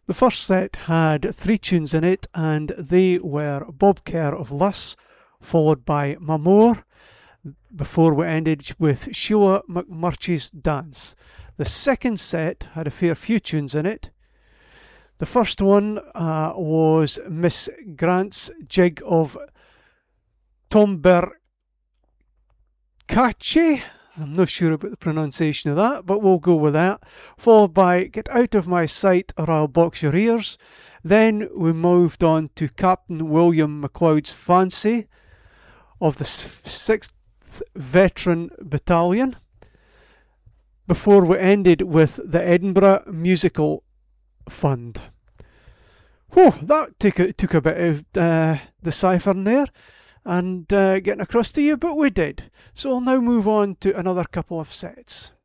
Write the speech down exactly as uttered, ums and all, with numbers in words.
The first set had three tunes in it, and they were Bob Kerr of Luss, followed by Mamore, before we ended with Sheila McMurchie's Dance. The second set had a fair few tunes in it. The first one uh, was Miss Grant's Jig of Tombercache. I'm not sure about the pronunciation of that, but we'll go with that. Followed by Get Out of My Sight or I'll Box Your Ears. Then we moved on to Captain William McLeod's Fancy of the sixth Veteran Battalion, before we ended with the Edinburgh Musical Fund. Whew, that took a, took a bit of uh, deciphering there and uh, getting across to you, but we did. So I'll now move on to another couple of sets.